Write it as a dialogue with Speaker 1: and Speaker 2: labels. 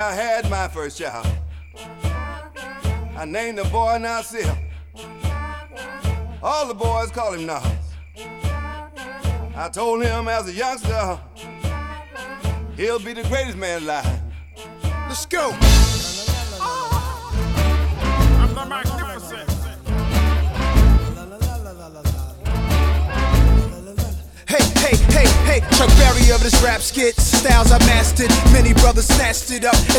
Speaker 1: I had my first child, I named the boy Nasir. All the boys call him Nas. I told him as a youngster, he'll be the greatest man alive.
Speaker 2: Let's go.
Speaker 3: I'm the magnificent.
Speaker 2: Hey, Chuck Berry of this rap skit. Styles I mastered, many brothers snatched it up.